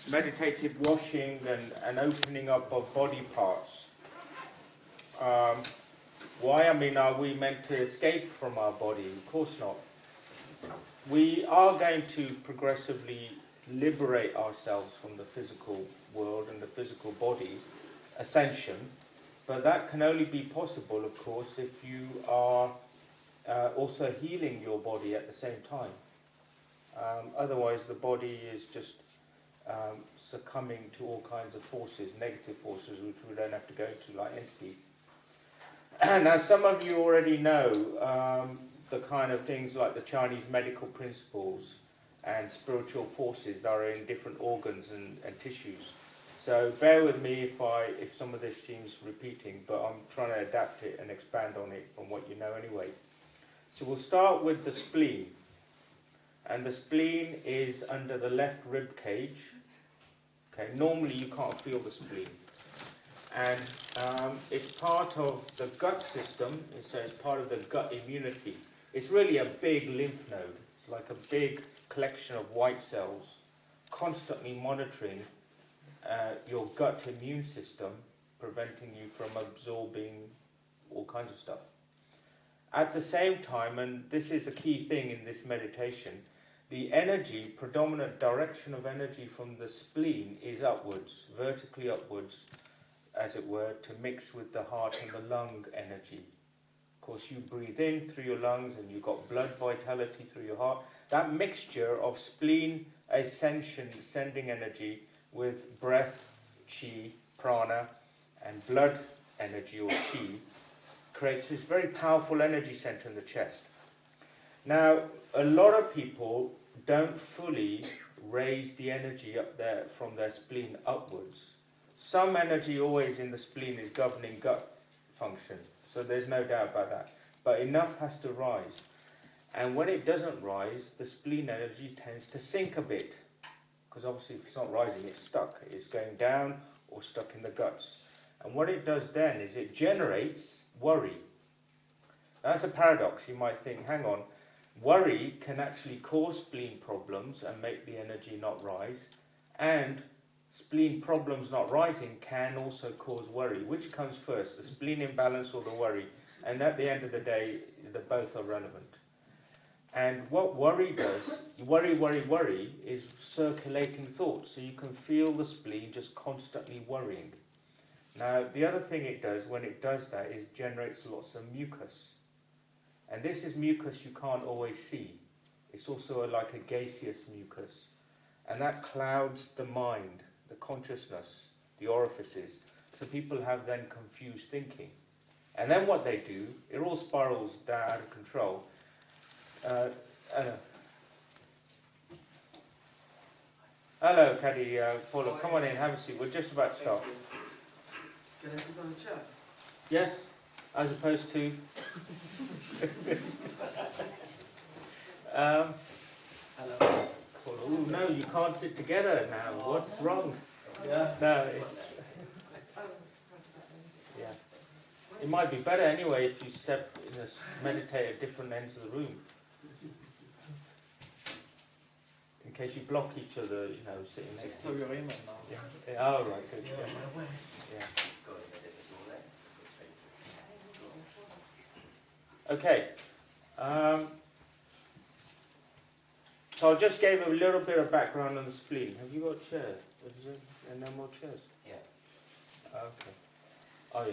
meditative washing and opening up of body parts. Why? I mean, are we meant to escape from our body? Of course not. We are going to progressively liberate ourselves from the physical world and the physical body, ascension, but that can only be possible, of course, if you are also healing your body at the same time. Otherwise, the body is just succumbing to all kinds of forces, negative forces, which we don't have to go to, like entities. Now, some of you already know the kind of things like the Chinese medical principles and spiritual forces that are in different organs and tissues. So bear with me if some of this seems repeating, but I'm trying to adapt it and expand on it from what you know anyway. So we'll start with the spleen. And the spleen is under the left rib cage. Okay, normally you can't feel the spleen. And it's part of the gut system, so it's part of the gut immunity. It's really a big lymph node. It's like a big collection of white cells constantly monitoring your gut immune system, preventing you from absorbing all kinds of stuff. At the same time, and this is the key thing in this meditation, the energy, predominant direction of energy from the spleen is upwards, vertically upwards, as it were, to mix with the heart and the lung energy. Of course, you breathe in through your lungs and you've got blood vitality through your heart. That mixture of spleen ascension, sending energy, with breath, chi, prana, and blood energy, or chi, creates this very powerful energy center in the chest. Now, a lot of people don't fully raise the energy up there from their spleen upwards. Some energy always in the spleen is governing gut function, so there's no doubt about that. But enough has to rise. And when it doesn't rise, the spleen energy tends to sink a bit. Because obviously if it's not rising, it's stuck. It's going down or stuck in the guts. And what it does then is it generates worry. That's a paradox. You might think, hang on, worry can actually cause spleen problems and make the energy not rise. And spleen problems not rising can also cause worry. Which comes first, the spleen imbalance or the worry? And at the end of the day, the both are relevant. And what worry does, worry, is circulating thoughts. So you can feel the spleen just constantly worrying. Now, the other thing it does, when it does that, is generates lots of mucus. And this is mucus you can't always see. It's also like a gaseous mucus. And that clouds the mind, the consciousness, the orifices. So people have then confused thinking. And then what they do, it all spirals down out of control. Hello, Caddy, Paula, come on in, have a seat. We're just about to start. Can I sit on a chair? Yes, as opposed to... Hello. Paula, oh no, you can't sit together now. What's wrong? Yeah. No, yeah. It might be better anyway if you meditate at different ends of the room. In case you block each other, sitting next to each other. Yeah. Oh, right, good. Yeah. Okay. So I just gave a little bit of background on the spleen. Have you got chairs? And no more chairs? Yeah. Okay. Oh,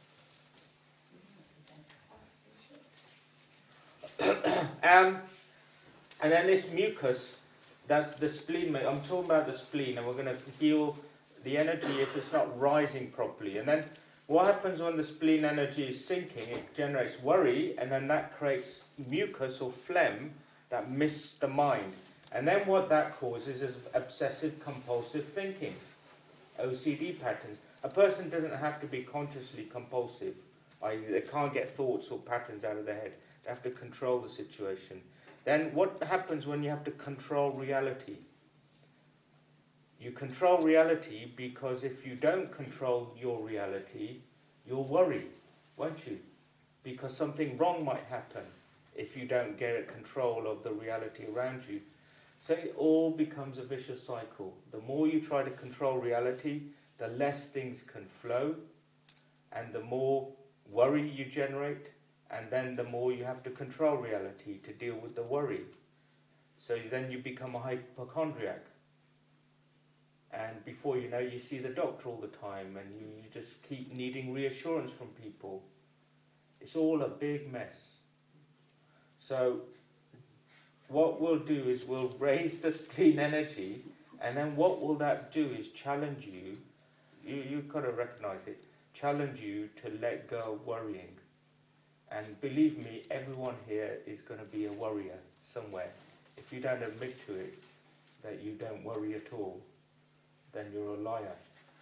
yeah. And then this mucus, that's the spleen. I'm talking about the spleen, and we're going to heal the energy if it's not rising properly. And then what happens when the spleen energy is sinking? It generates worry, and then that creates mucus or phlegm that mists the mind. And then what that causes is obsessive compulsive thinking, OCD patterns. A person doesn't have to be consciously compulsive. They can't get thoughts or patterns out of their head. They have to control the situation. Then what happens when you have to control reality? You control reality because if you don't control your reality, you'll worry, won't you? Because something wrong might happen if you don't get control of the reality around you. So it all becomes a vicious cycle. The more you try to control reality, the less things can flow, and the more worry you generate, and then the more you have to control reality to deal with the worry. So then you become a hypochondriac. And before you know, you see the doctor all the time, and you just keep needing reassurance from people. It's all a big mess. So what we'll do is we'll raise the spleen energy, and then what will that do is challenge you. You've got to recognize it. Challenge you to let go of worrying. And believe me, everyone here is going to be a worrier somewhere. If you don't admit to it, that you don't worry at all, then you're a liar.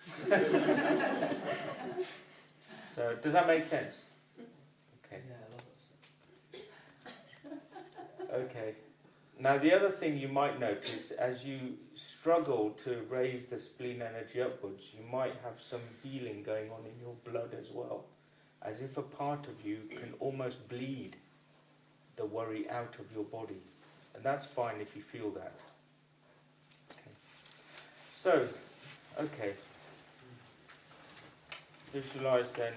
So, does that make sense? Okay. Yeah, I love it. Okay. Now, the other thing you might notice, as you struggle to raise the spleen energy upwards, you might have some healing going on in your blood as well. As if a part of you can almost bleed the worry out of your body. And that's fine if you feel that. Okay. So, okay. Visualize then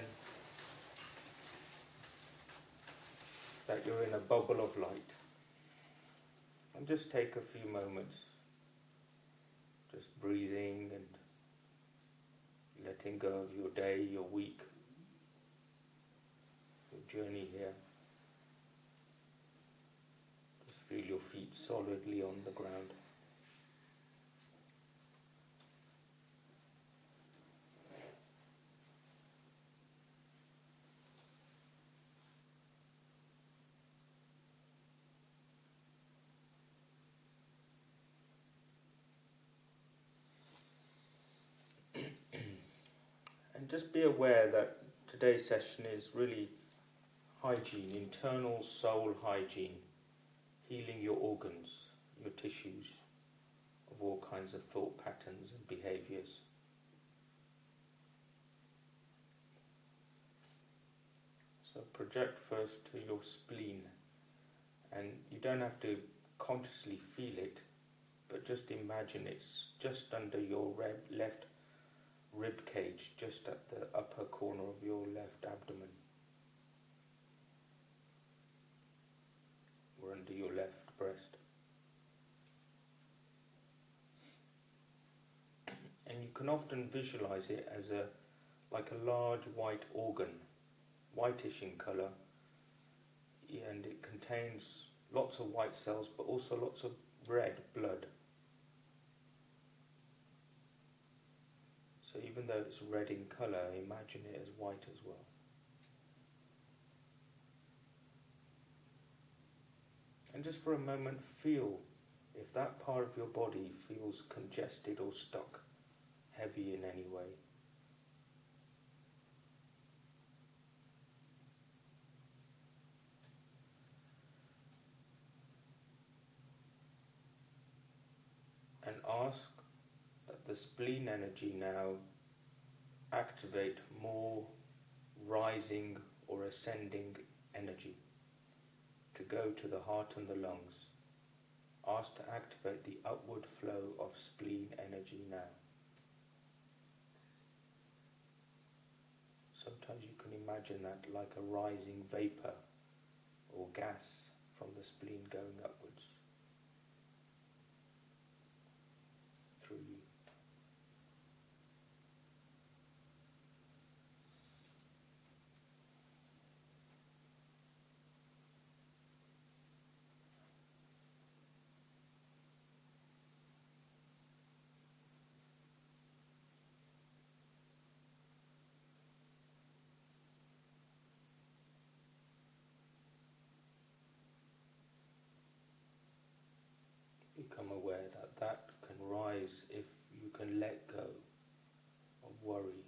that you're in a bubble of light. And just take a few moments, just breathing and letting go of your day, your week, your journey here. Just feel your feet solidly on the ground. And just be aware that today's session is really hygiene, internal soul hygiene, healing your organs, your tissues of all kinds of thought patterns and behaviors. So project first to your spleen, and you don't have to consciously feel it, but just imagine it's just under your left rib cage, just at the upper corner of your left abdomen, or under your left breast. And you can often visualize it as like a large white organ, whitish in colour, and it contains lots of white cells but also lots of red blood. So even though it's red in colour, imagine it as white as well. And just for a moment feel if that part of your body feels congested or stuck, heavy in any way. And ask that the spleen energy now activate more rising or ascending energy to go to the heart and the lungs. Ask to activate the upward flow of spleen energy now. Sometimes you can imagine that like a rising vapour or gas from the spleen going upwards through you. Become aware that that can rise if you can let go of worry.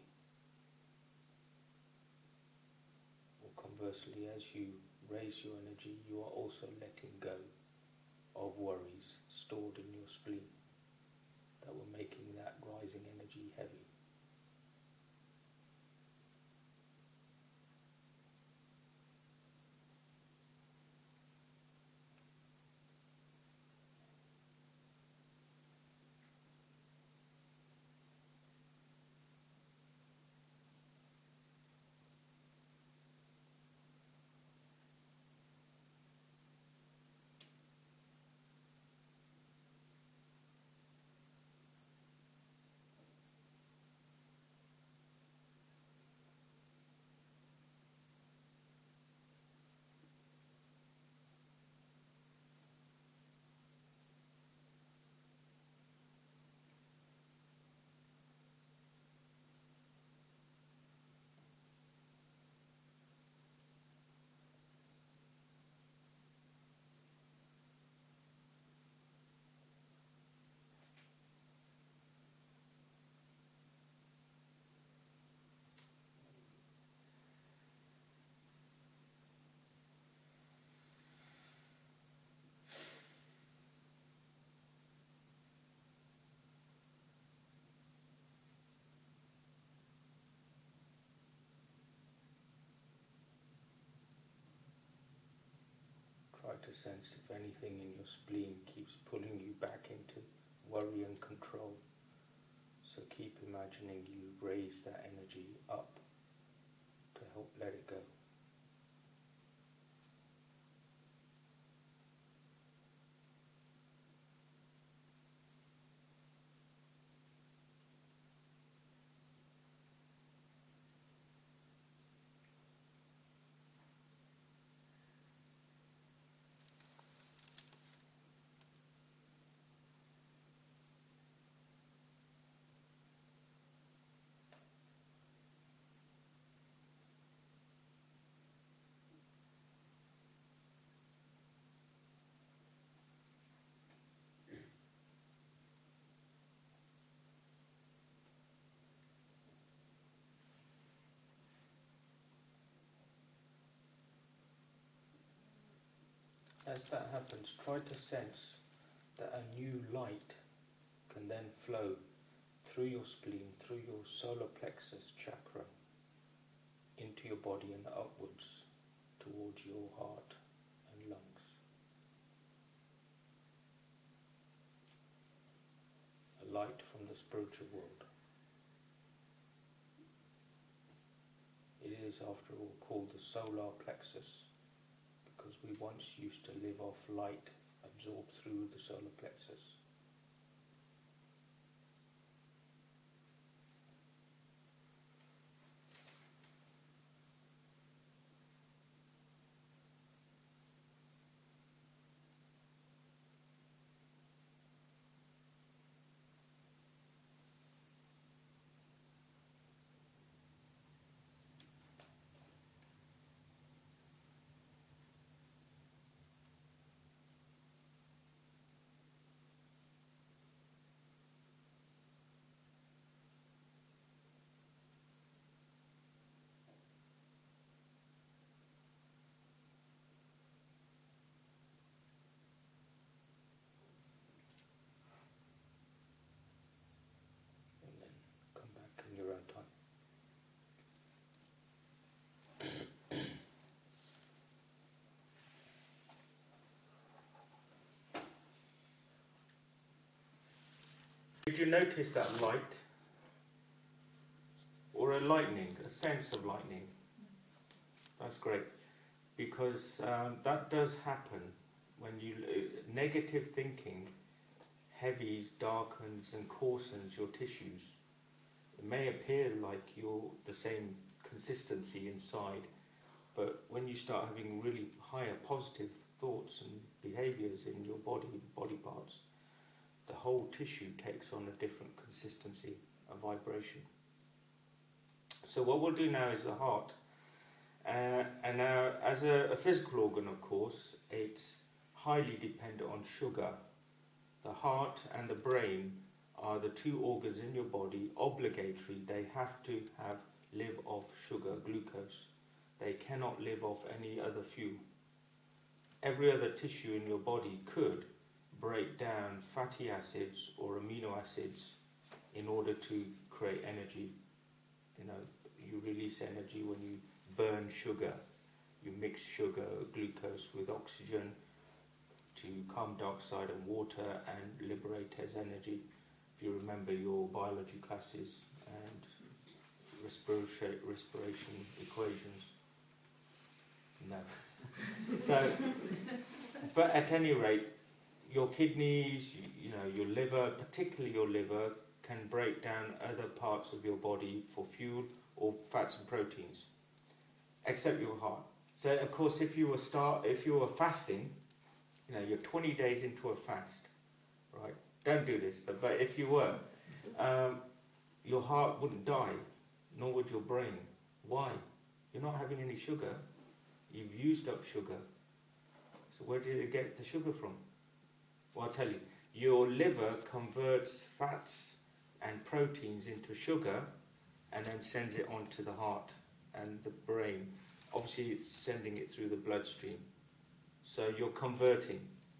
Or conversely, as you raise your energy, you are also letting go of worries stored in your spleen that were making that rising energy heavy. to sense if anything in your spleen keeps pulling you back into worry and control. So keep imagining you raise that energy up to help let it go. As that happens, try to sense that a new light can then flow through your spleen, through your solar plexus chakra, into your body and upwards towards your heart and lungs. A light from the spiritual world. It is, after all, called the solar plexus, because we once used to live off light absorbed through the solar plexus. And then come back in your own time. Did you notice that light? Or a lightning, a sense of lightning? That's great, because that does happen when you negative thinking heavies, darkens and coarsens your tissues. It may appear like you're the same consistency inside, but when you start having really higher positive thoughts and behaviours in your body parts, the whole tissue takes on a different consistency, a vibration. So what we'll do now is the heart. And now, as a physical organ, of course, it's highly dependent on sugar. The heart and the brain are the two organs in your body, obligatory. They have to live off sugar, glucose. They cannot live off any other fuel. Every other tissue in your body could break down fatty acids or amino acids in order to create energy. You know, you release energy when you burn sugar. You mix sugar, glucose with oxygen to calm dioxide and water and liberate as energy. If you remember your biology classes and respiration equations. No. So, but at any rate, your kidneys, your liver, particularly your liver, can break down other parts of your body for fuel or fats and proteins, except your heart. So, of course, if you were fasting, you're 20 days into a fast, right? Don't do this, but if you were, your heart wouldn't die, nor would your brain. Why? You're not having any sugar. You've used up sugar. So where did it get the sugar from? Well, I'll tell you. Your liver converts fats and proteins into sugar and then sends it on to the heart and the brain. Obviously, it's sending it through the bloodstream. So you're converting.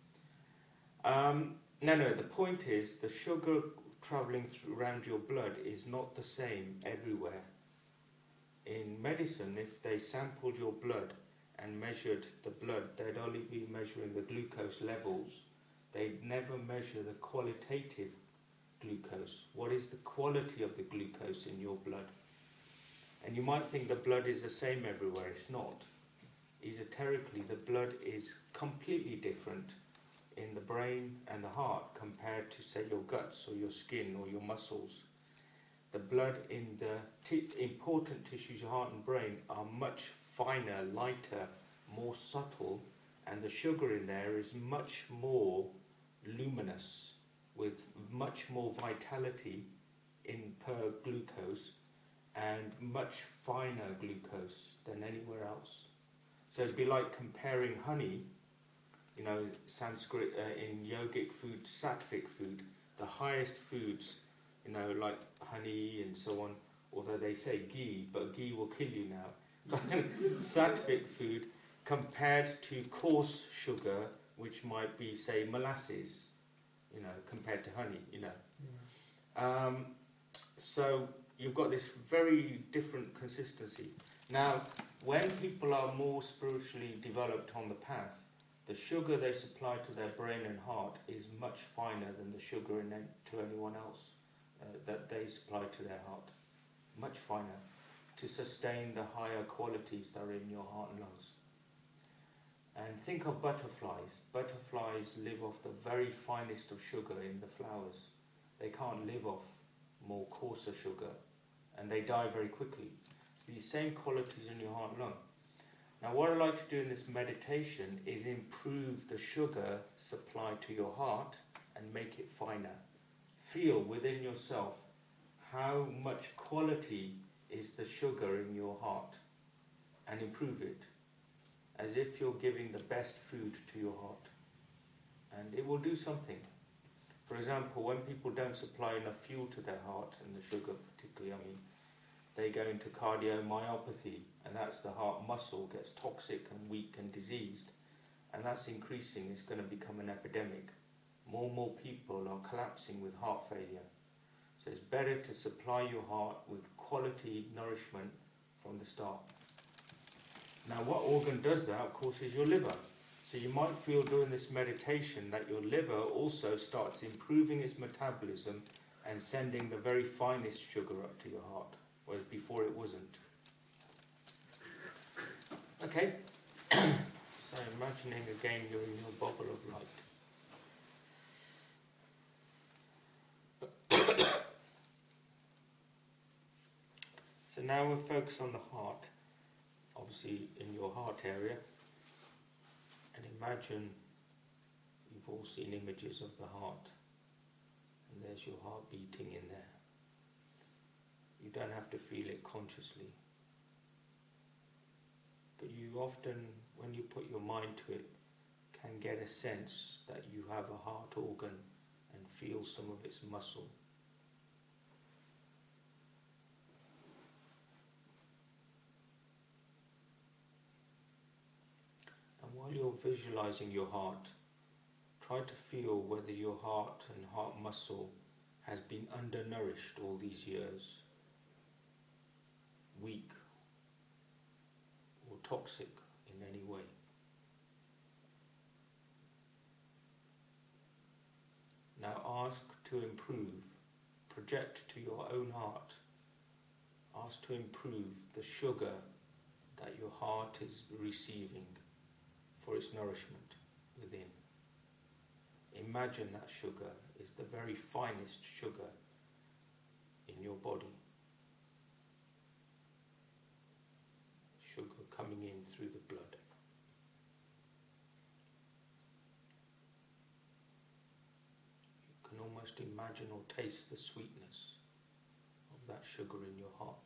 The point is the sugar travelling around your blood is not the same everywhere. In medicine, if they sampled your blood and measured the blood, they'd only be measuring the glucose levels. They'd never measure the qualitative glucose. What is the quality of the glucose in your blood? And you might think the blood is the same everywhere. It's not. Esoterically, the blood is completely different in the brain and the heart compared to, say, your guts or your skin or your muscles. The blood in the important tissues, your heart and brain, are much finer, lighter, more subtle, and the sugar in there is much more luminous, with much more vitality in per glucose, and much finer glucose than anywhere else. So it'd be like comparing honey, you know, Sanskrit, in yogic food, sattvic food, the highest foods, you know, like honey and so on, although they say ghee, but ghee will kill you now. Sattvic food compared to coarse sugar, which might be, say, molasses, you know, compared to honey, you know. Yeah. So you've got this very different consistency. Now, when people are more spiritually developed on the path, the sugar they supply to their brain and heart is much finer than the sugar to anyone else that they supply to their heart. Much finer, to sustain the higher qualities that are in your heart and lungs. And think of butterflies. Butterflies live off the very finest of sugar in the flowers. They can't live off more coarser sugar, and they die very quickly. So these same qualities in your heart and lung. Now, what I like to do in this meditation is improve the sugar supply to your heart and make it finer. Feel within yourself how much quality is the sugar in your heart, and improve it, as if you're giving the best food to your heart. And it will do something. For example, when people don't supply enough fuel to their heart, and the sugar particularly, I mean, they go into cardiomyopathy, and that's the heart muscle gets toxic and weak and diseased, and that's increasing. It's going to become an epidemic. More and more people are collapsing with heart failure. So it's better to supply your heart with quality nourishment from the start. Now, what organ does that, of course, is your liver. So you might feel during this meditation that your liver also starts improving its metabolism and sending the very finest sugar up to your heart, whereas before it wasn't. Okay? So imagining again you're in your bubble of light. So now we'll focus on the heart, obviously in your heart area, and imagine you've all seen images of the heart, and there's your heart beating in there. You don't have to feel it consciously, but you often, when you put your mind to it, can get a sense that you have a heart organ and feel some of its muscle. While you're visualizing your heart, try to feel whether your heart and heart muscle has been undernourished all these years, weak or toxic in any way. Now ask to improve, project to your own heart, ask to improve the sugar that your heart is receiving for its nourishment within. Imagine that sugar is the very finest sugar in your body. Sugar coming in through the blood. You can almost imagine or taste the sweetness of that sugar in your heart.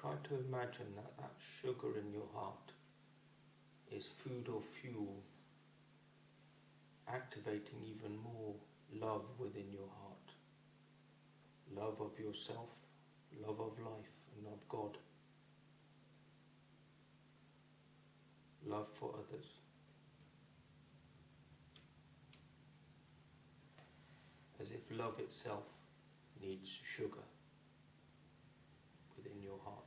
try to imagine that that sugar in your heart is food or fuel, activating even more love within your heart. Love of yourself, love of life, and of God. Love for others. As if love itself needs sugar within your heart.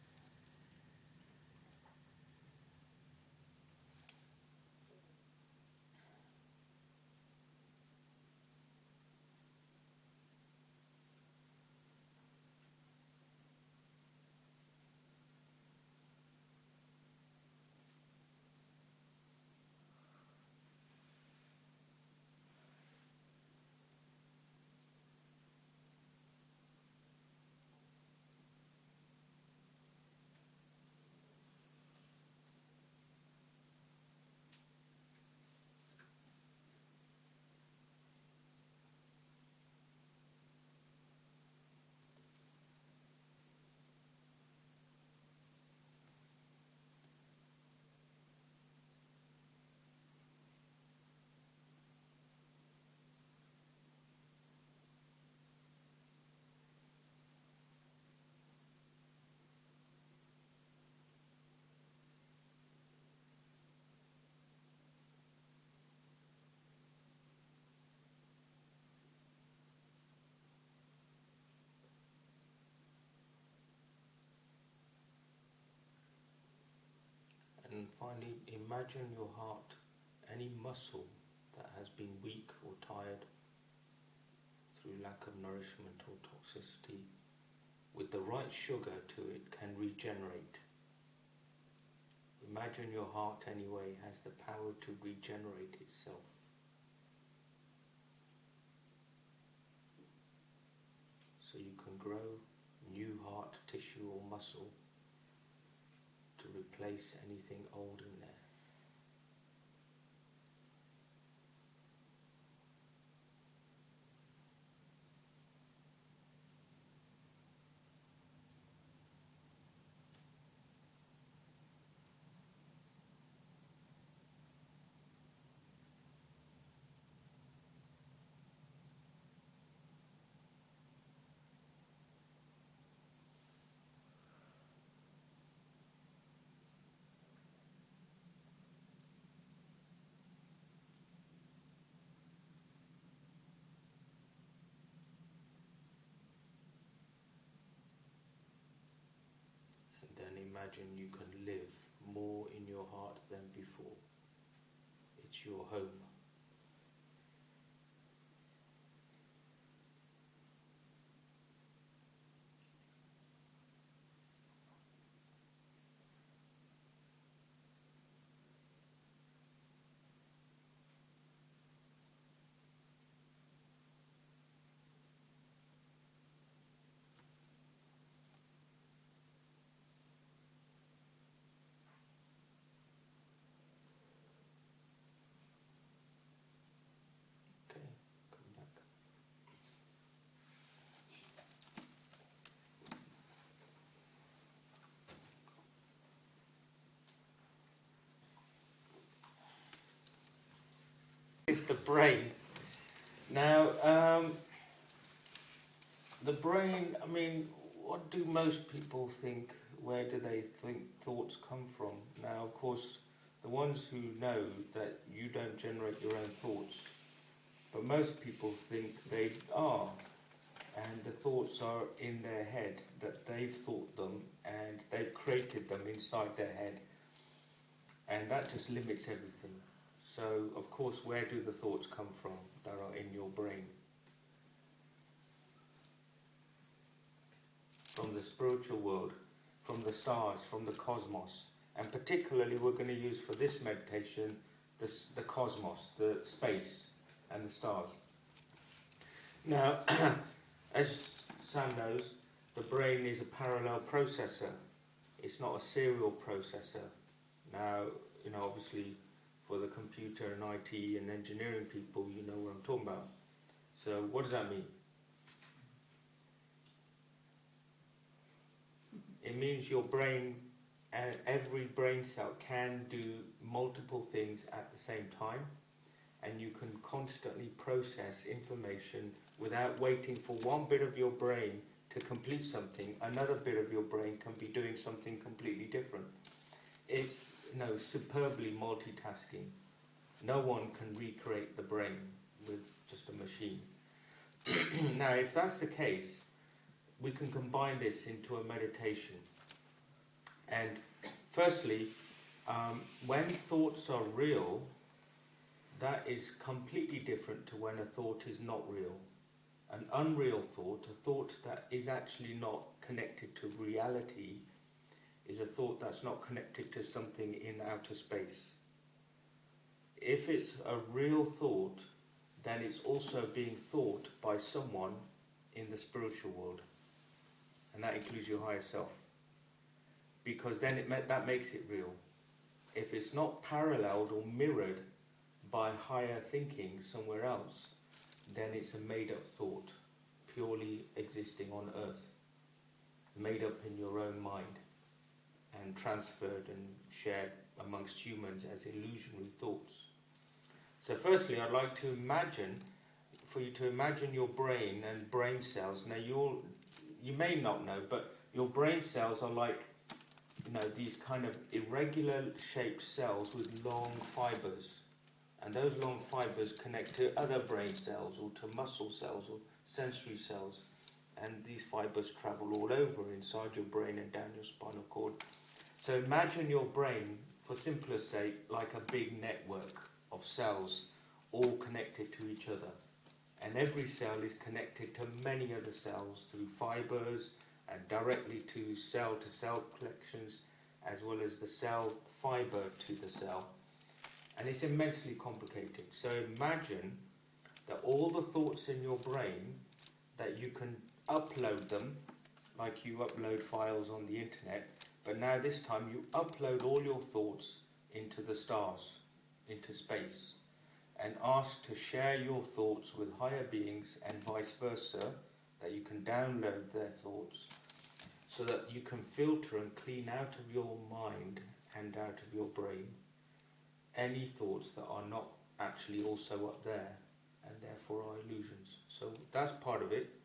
And finally, imagine your heart, any muscle that has been weak or tired through lack of nourishment or toxicity, with the right sugar to it, can regenerate. Imagine your heart anyway has the power to regenerate itself. So you can grow new heart tissue or muscle to replace anything old in there. Then imagine you can live more in your heart than before. It's your home. Okay, come back. It's the brain. Now, the brain, I mean, what do most people think? Where do they think thoughts come from? Now, of course, the ones who know that you don't generate your own thoughts, but most people think they are, and the thoughts are in their head, that they've thought them and they've created them inside their head, and that just limits everything. So, of course, where do the thoughts come from that are in your brain? From the spiritual world, from the stars, from the cosmos, and particularly we're going to use for this meditation the cosmos, the space, and the stars. Now, as Sam knows, the brain is a parallel processor. It's not a serial processor. Now, obviously, for the computer and IT and engineering people, you know what I'm talking about. So, what does that mean? It means your brain, every brain cell can do multiple things at the same time, and you can constantly process information without waiting for one bit of your brain to complete something. Another bit of your brain can be doing something completely different. It's superbly multitasking. No one can recreate the brain with just a machine. Now, if that's the case, we can combine this into a meditation. And firstly, when thoughts are real, that is completely different to when a thought is not real. An unreal thought, a thought that is actually not connected to reality, is a thought that's not connected to something in outer space. If it's a real thought, then it's also being thought by someone in the spiritual world. And that includes your higher self. Because then that makes it real. If it's not paralleled or mirrored by higher thinking somewhere else, then it's a made-up thought, purely existing on earth, made up in your own mind, and transferred and shared amongst humans as illusionary thoughts. So firstly, I'd like to for you to imagine your brain and brain cells. Now you may not know, but your brain cells are like, these kind of irregular shaped cells with long fibers. And those long fibers connect to other brain cells or to muscle cells or sensory cells. And these fibers travel all over inside your brain and down your spinal cord. So imagine your brain, for simpler sake, like a big network of cells all connected to each other. And every cell is connected to many other cells through fibers and directly to cell-to-cell connections, as well as the cell fiber to the cell. And it's immensely complicated. So imagine that all the thoughts in your brain, that you can upload them, like you upload files on the internet, but now this time you upload all your thoughts into the stars, into space, and ask to share your thoughts with higher beings and vice versa, that you can download their thoughts, so that you can filter and clean out of your mind and out of your brain any thoughts that are not actually also up there and therefore are illusions. So that's part of it.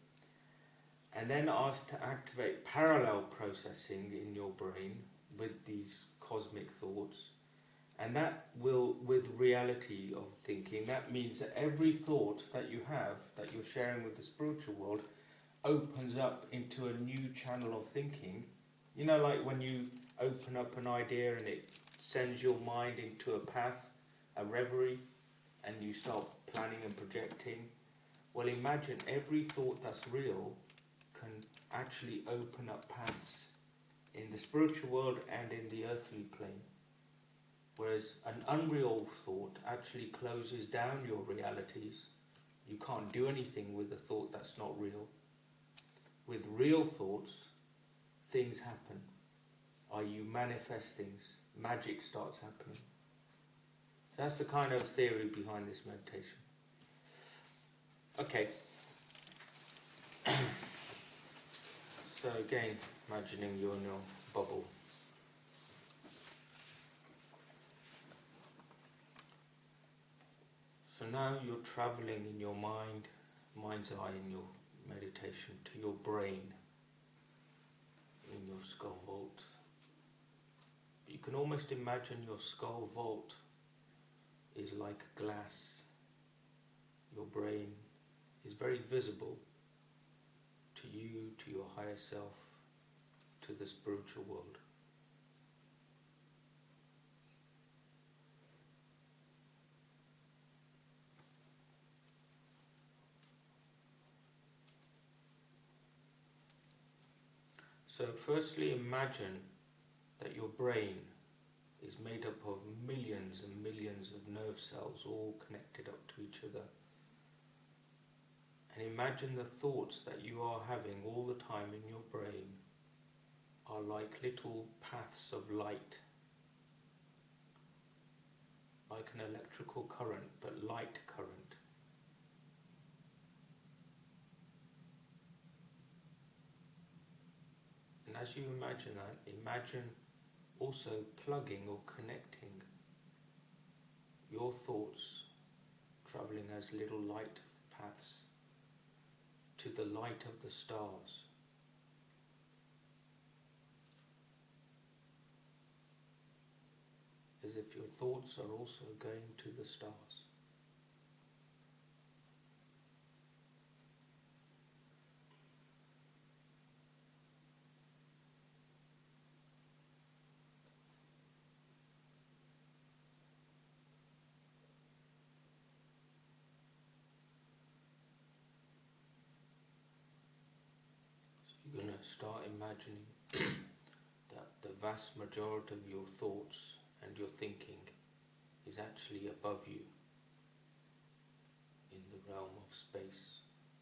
And then ask to activate parallel processing in your brain with these cosmic thoughts. And that will, with reality of thinking, that means that every thought that you have, that you're sharing with the spiritual world, opens up into a new channel of thinking. Like when you open up an idea and it sends your mind into a path, a reverie, and you start planning and projecting. Well, imagine every thought that's real can actually open up paths in the spiritual world and in the earthly plane. Whereas an unreal thought actually closes down your realities. You can't do anything with a thought that's not real. With real thoughts, things happen. You manifest things. Magic starts happening. That's the kind of theory behind this meditation. Okay. So again, imagining you're in your bubble. So now you're travelling in your mind's eye in your meditation, to your brain, in your skull vault. You can almost imagine your skull vault is like glass. Your brain is very visible to you, to your higher self, to the spiritual world. So firstly, imagine that your brain is made up of millions and millions of nerve cells all connected up to each other. And imagine the thoughts that you are having all the time in your brain are like little paths of light, like an electrical current, but light current. And as you imagine that, imagine also plugging or connecting your thoughts, travelling as little light paths to the light of the stars. As if your thoughts are also going to the stars. You're going to start imagining that the vast majority of your thoughts and your thinking is actually above you in the realm of space.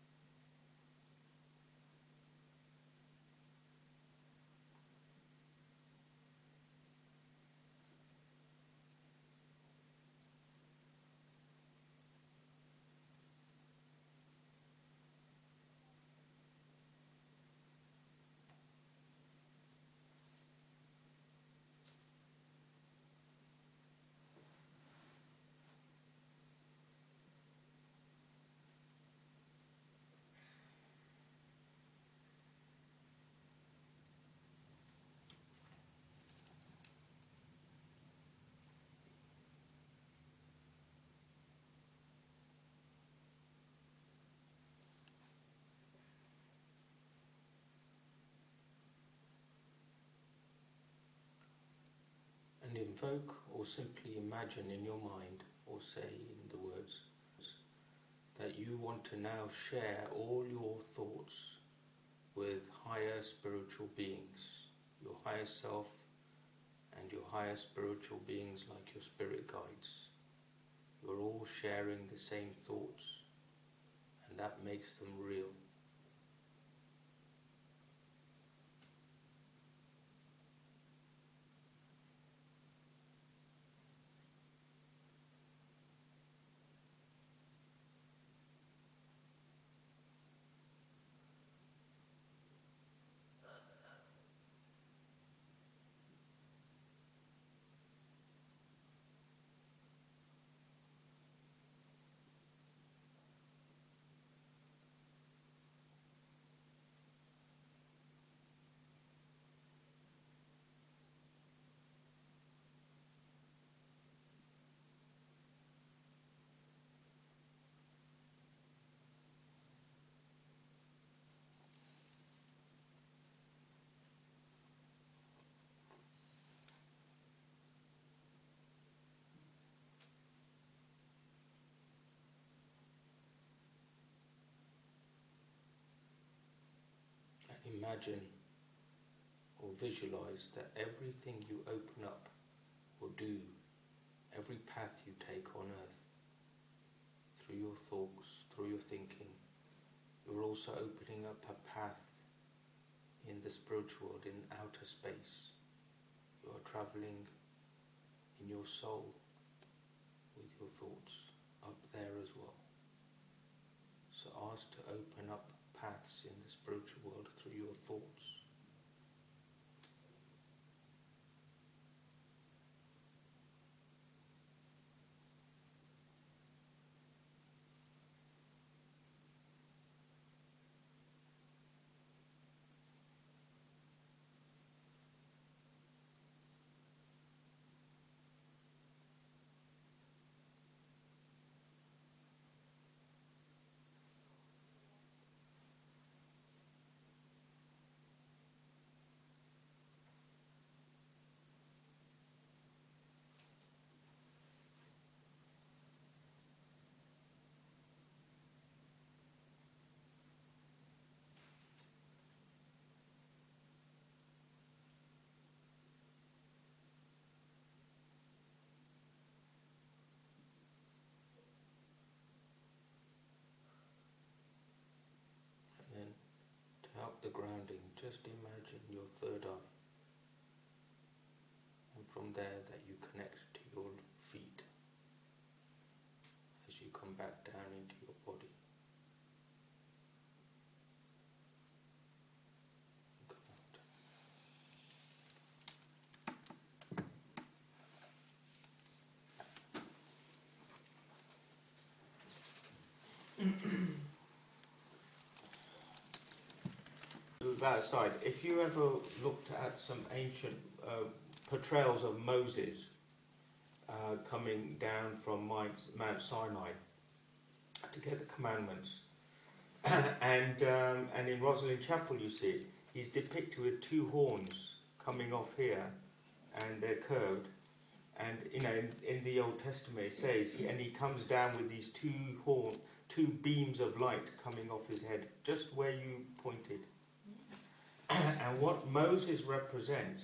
And invoke or simply imagine in your mind or say in the words that you want to now share all your thoughts with higher spiritual beings, your higher self and your higher spiritual beings like your spirit guides. You're all sharing the same thoughts, and that makes them real. And imagine or visualize that everything you open up or do, every path you take on earth, through your thoughts, through your thinking, you're also opening up a path in the spiritual world, in outer space. You are travelling in your soul with your thoughts up there as well. So ask to open up paths in the spiritual world through your thoughts. And then to help the grounding, just imagine your third eye. And from there that you connect to your feet as you come back down into your body. Come out. that aside, if you ever looked at some ancient portrayals of Moses coming down from Mount Sinai to get the commandments, and in Rosalind Chapel you see he's depicted with two horns coming off here, and they're curved. And in the Old Testament it says, and he comes down with these two beams of light coming off his head, just where you pointed. And what Moses represents,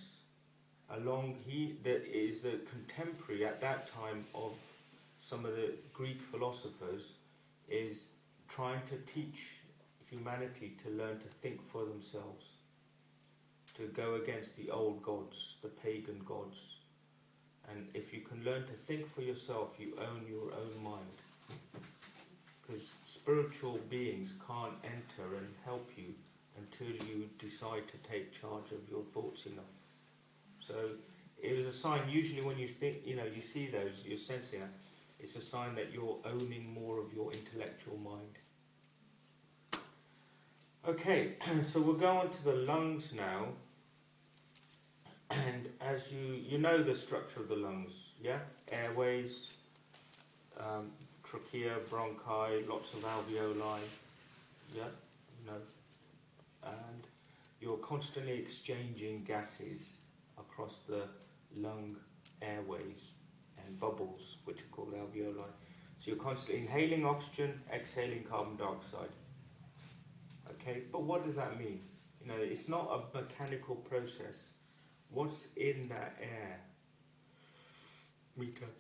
is the contemporary at that time of some of the Greek philosophers, is trying to teach humanity to learn to think for themselves, to go against the old gods, the pagan gods. And if you can learn to think for yourself, you own your own mind. Because spiritual beings can't enter and help you until you decide to take charge of your thoughts enough. So it was a sign, usually when you think, you see those, you're sensing that, it's a sign that you're owning more of your intellectual mind. Okay, so we'll go on to the lungs now. And as you know the structure of the lungs, yeah? Airways, trachea, bronchi, lots of alveoli, yeah? And you're constantly exchanging gases across the lung airways and bubbles, which are called alveoli. So you're constantly inhaling oxygen, exhaling carbon dioxide. Okay, but what does that mean? It's not a mechanical process. What's in that air? Meter.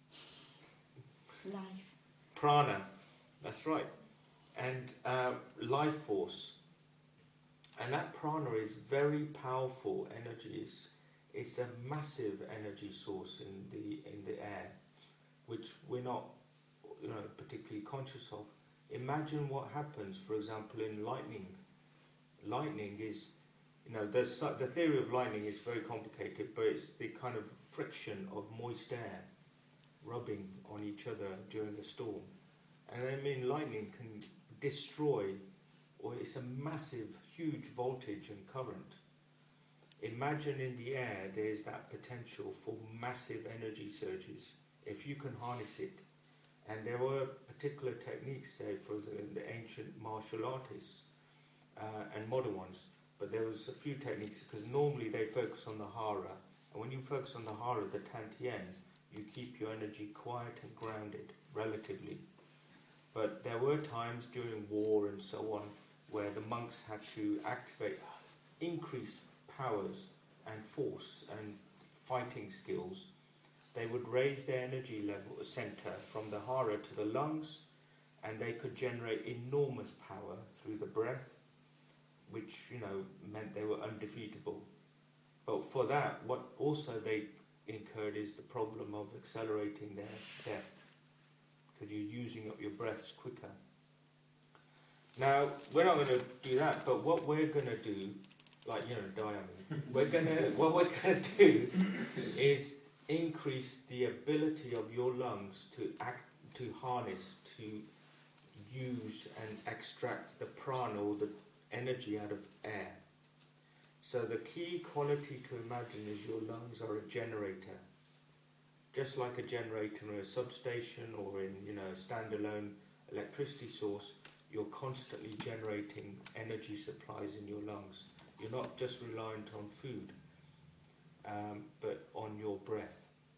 Life. Prana, that's right. And life force. And that prana is very powerful energy. It's a massive energy source in the air, which we're not particularly conscious of. Imagine what happens, for example, in lightning. Lightning is, the theory of lightning is very complicated, but it's the kind of friction of moist air rubbing on each other during the storm. And lightning can destroy, or it's a massive, huge voltage and current. Imagine in the air there's that potential for massive energy surges, if you can harness it. And there were particular techniques, say, for the ancient martial artists and modern ones, but there was a few techniques, because normally they focus on the hara, and when you focus on the hara, the tantien, you keep your energy quiet and grounded, relatively. But there were times during war and so on where the monks had to activate increased powers and force and fighting skills. They would raise their energy level center from the hara to the lungs, and they could generate enormous power through the breath, which meant they were undefeatable. But for that, what also they incurred is the problem of accelerating their death, because you're using up your breaths quicker. Now, we're not going to do that, but what we're going to do, what we're going to do is increase the ability of your lungs to harness, to use and extract the prana, or the energy, out of air. So the key quality to imagine is your lungs are a generator. Just like a generator in a substation or in a standalone electricity source, you're constantly generating energy supplies in your lungs. You're not just reliant on food, but on your breath.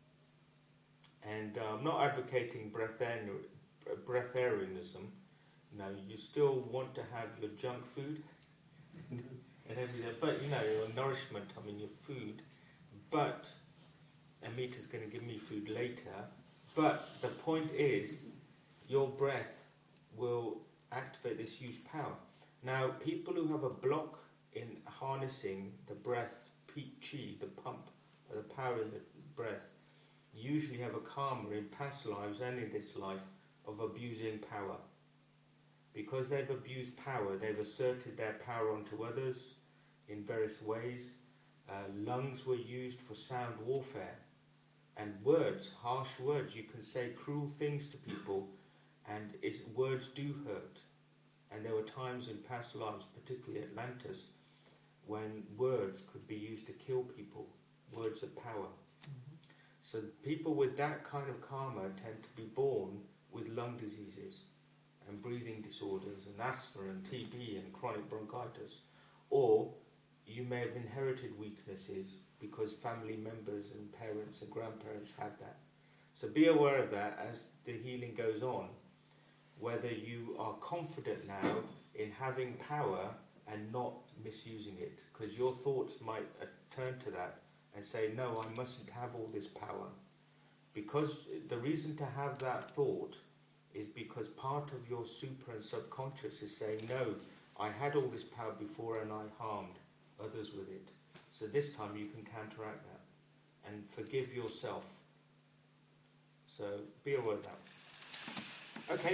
And I'm not advocating breatharianism. No, you still want to have your junk food and everything, but your nourishment, your food. But Amita's going to give me food later. But the point is, your breath will activate this huge power. Now, people who have a block in harnessing the breath, chi, the pump, the power in the breath, usually have a karma in past lives and in this life of abusing power. Because they've abused power, they've asserted their power onto others in various ways. Lungs were used for sound warfare. And words, harsh words, you can say cruel things to people, and words do hurt. And there were times in past lives, particularly Atlantis, when words could be used to kill people, words of power. So people with that kind of karma tend to be born with lung diseases and breathing disorders and asthma and TB and chronic bronchitis. Or you may have inherited weaknesses because family members and parents and grandparents had that. So be aware of that as the healing goes on, whether you are confident now in having power and not misusing it, because your thoughts might turn to that and say, no, I mustn't have all this power. Because the reason to have that thought is because part of your super and subconscious is saying, no, I had all this power before and I harmed others with it. So this time you can counteract that and forgive yourself. So be aware of that. Okay.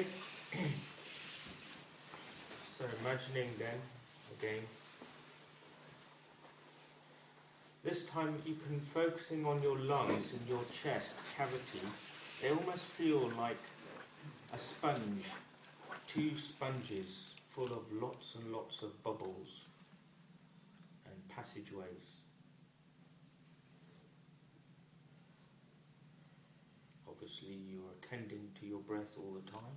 So imagining then, again, this time you can focusing on your lungs and your chest cavity. They almost feel like a sponge, two sponges full of lots and lots of bubbles and passageways. Obviously you are attending to your breath all the time.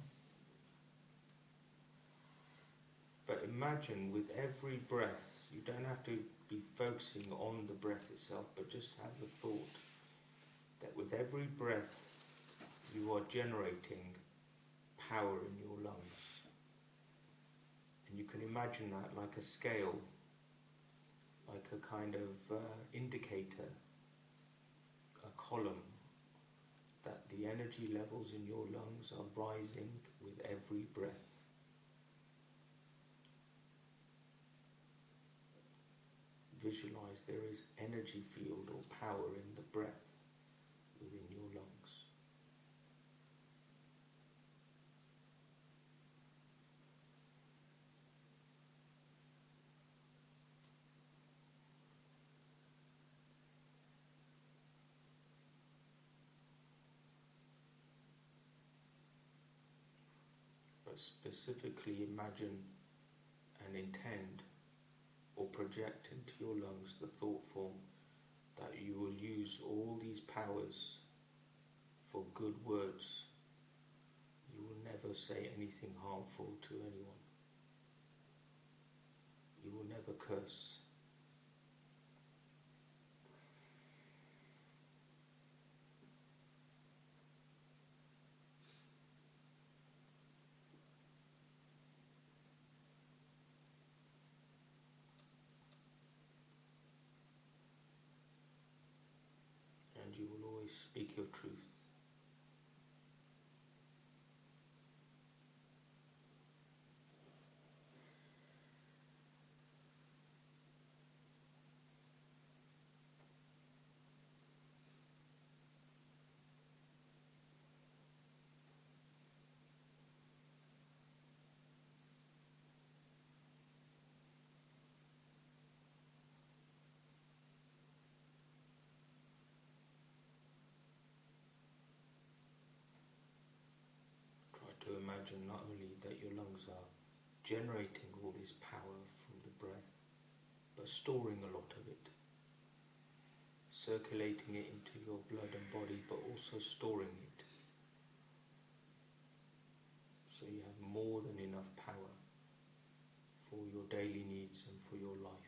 But imagine with every breath, you don't have to be focusing on the breath itself, but just have the thought that with every breath you are generating power in your lungs. And you can imagine that like a scale, like a kind of indicator, a column, that the energy levels in your lungs are rising with every breath. Visualize there is energy field or power in the breath within your lungs. But specifically imagine and intend or project into your lungs the thought form that you will use all these powers for good words. You will never say anything harmful to anyone. You will never curse. And you will always speak your truth. To imagine not only that your lungs are generating all this power from the breath, but storing a lot of it, circulating it into your blood and body, but also storing it. So you have more than enough power for your daily needs and for your life.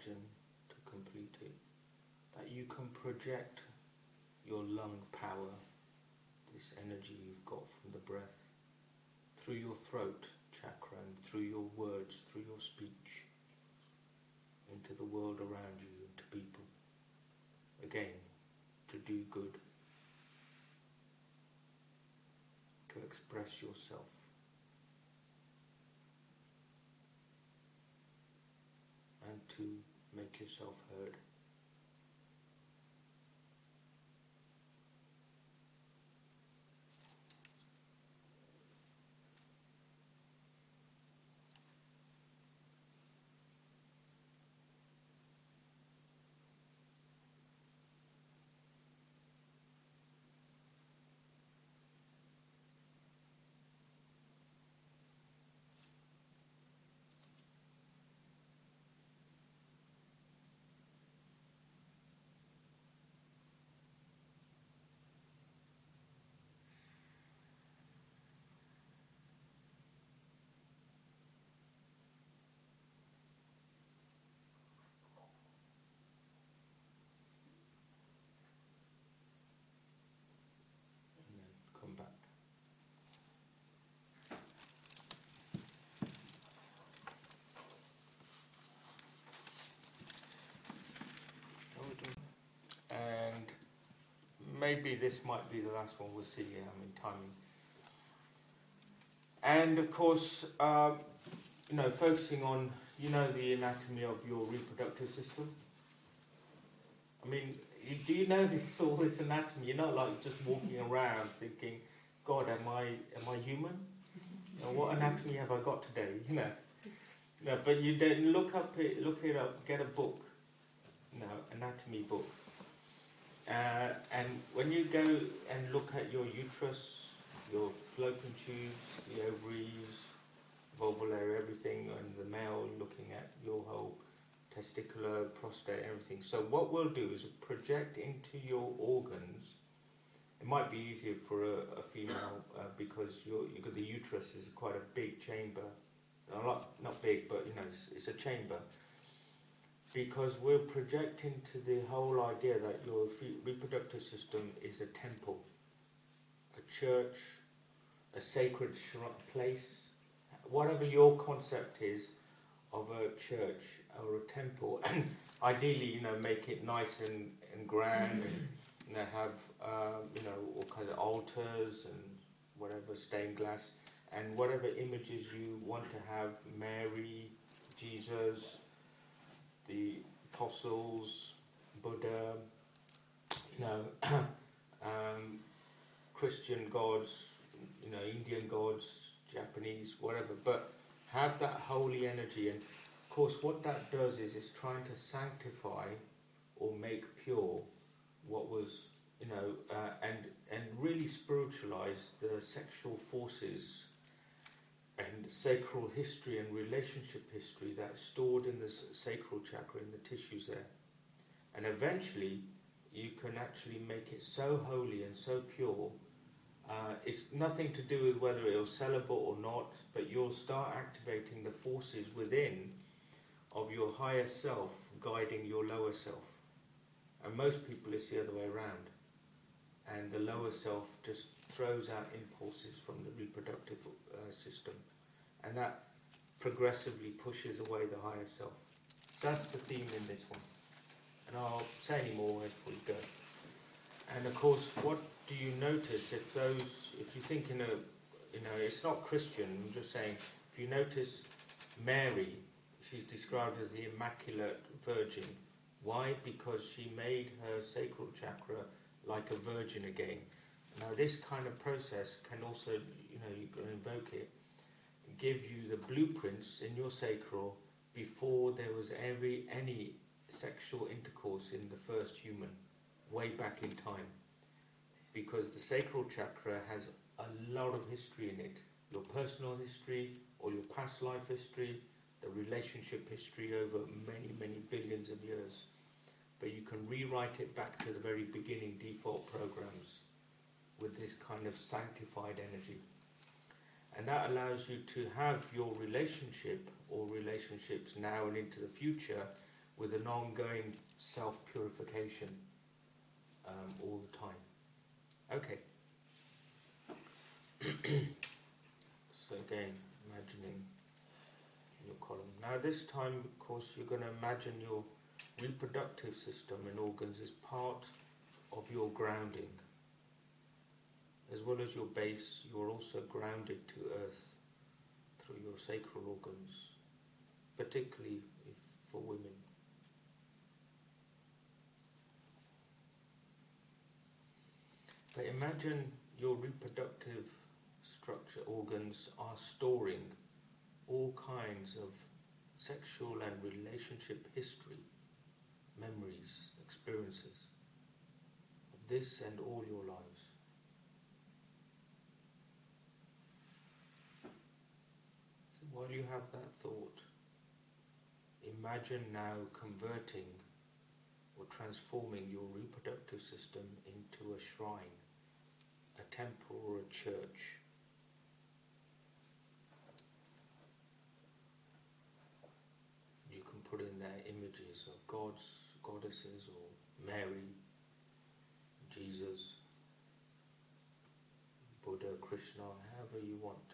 imagine to complete it, that you can project your lung power, this energy you've got from the breath, through your throat chakra and through your words, through your speech, into the world around you, into people. Again, to do good, to express yourself. And to make yourself heard. And then come back. And maybe this might be the last one, we'll see, timing. And of course, focusing on, the anatomy of your reproductive system. Do you know all this anatomy? You're not like just walking around thinking, God, am I human? What anatomy have I got today? No, but you don't look it up, get a book, anatomy book. And when you go and look at your uterus, your fallopian tubes, the ovaries, vulval area, everything, and the male looking at your whole testicular, prostate, everything. So what we'll do is project into your organs. It might be easier for a female because the uterus is quite a big chamber. Not big, but it's a chamber. Because we'll project into the whole idea that your reproductive system is a temple, a church, a sacred place, whatever your concept is of a church or a temple, and ideally, make it nice and grand, and have all kinds of altars and whatever, stained glass, and whatever images you want to have, Mary, Jesus, the apostles, Buddha, Christian gods, Indian gods, Japanese, whatever, but have that holy energy. And of course what that does is it's trying to sanctify or make pure what was, and really spiritualize the sexual forces and sacral history and relationship history that's stored in the sacral chakra, in the tissues there. And eventually you can actually make it so holy and so pure. It's nothing to do with whether it'll celibate or not, but you'll start activating the forces within of your higher self guiding your lower self. And most people it's the other way around. And the lower self just throws out impulses from the reproductive system. And that progressively pushes away the higher self. So that's the theme in this one. And I'll say any more as we go. And of course, what do you notice if you think it's not Christian, I'm just saying, if you notice Mary, she's described as the Immaculate Virgin. Why? Because she made her sacral chakra like a virgin again. Now this kind of process can also, you can invoke it, give you the blueprints in your sacral before there was any sexual intercourse in the first human, way back in time. Because the sacral chakra has a lot of history in it. Your personal history, or your past life history, the relationship history over many, many billions of years. But you can rewrite it back to the very beginning default programs with this kind of sanctified energy. And that allows you to have your relationship or relationships now and into the future with an ongoing self-purification all the time. Okay. So again, imagining your column. Now this time, of course, you're going to imagine your reproductive system and organs as part of your grounding. As well as your base, you're also grounded to earth through your sacral organs, particularly for women. But imagine your reproductive structure organs are storing all kinds of sexual and relationship history, memories, experiences of this and all your lives. So while you have that thought, imagine now converting or transforming your reproductive system into a shrine, a temple or a church. You can put in there images of gods, goddesses, or Mary, Jesus, Buddha, Krishna, however you want.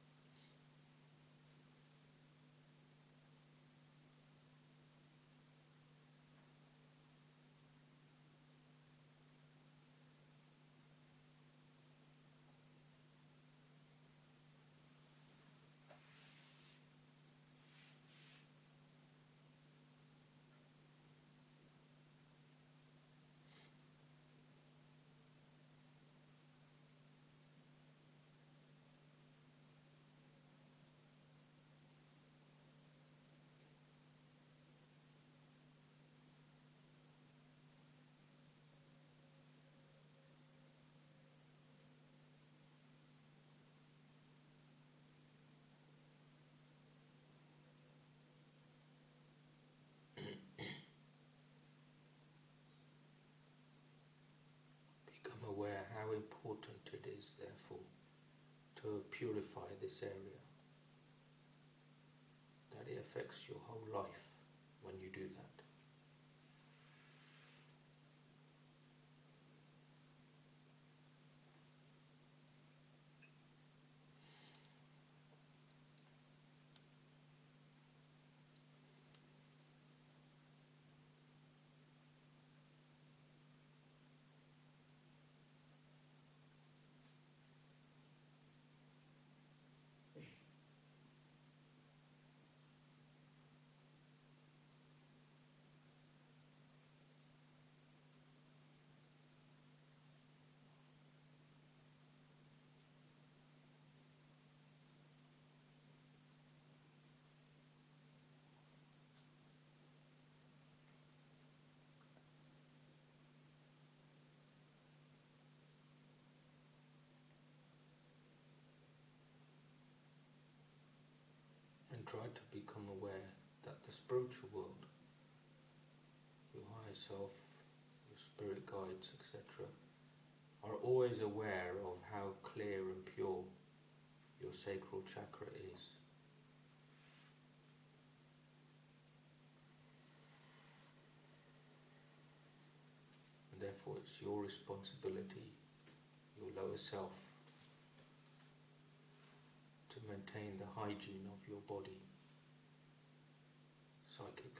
Become aware how important it is, therefore, to purify this area, that it affects your whole life when you do that. And try to become aware that the spiritual world, your higher self, your spirit guides, etc., are always aware of how clear and pure your sacral chakra is. And therefore it's your responsibility, your lower self, to maintain the hygiene of your body psychically.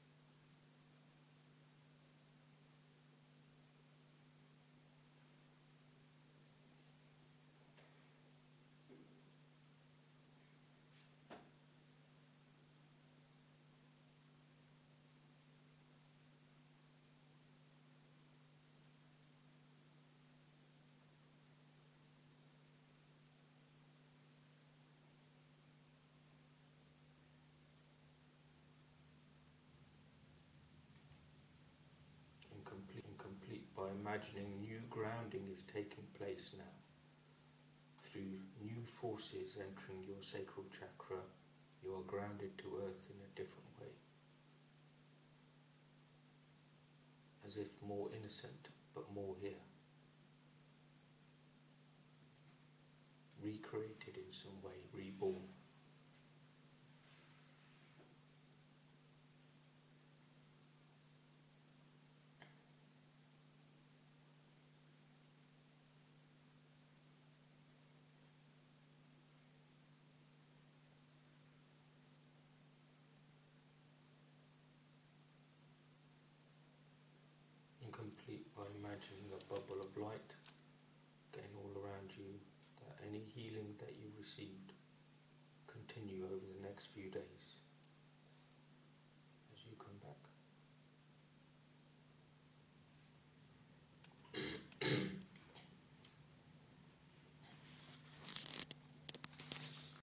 Complete by imagining new grounding is taking place now. Through new forces entering your sacral chakra, you are grounded to earth in a different way. As if more innocent, but more here. Recreated in some way, reborn. imagining a bubble of light getting all around you, that any healing that you received continue over the next few days.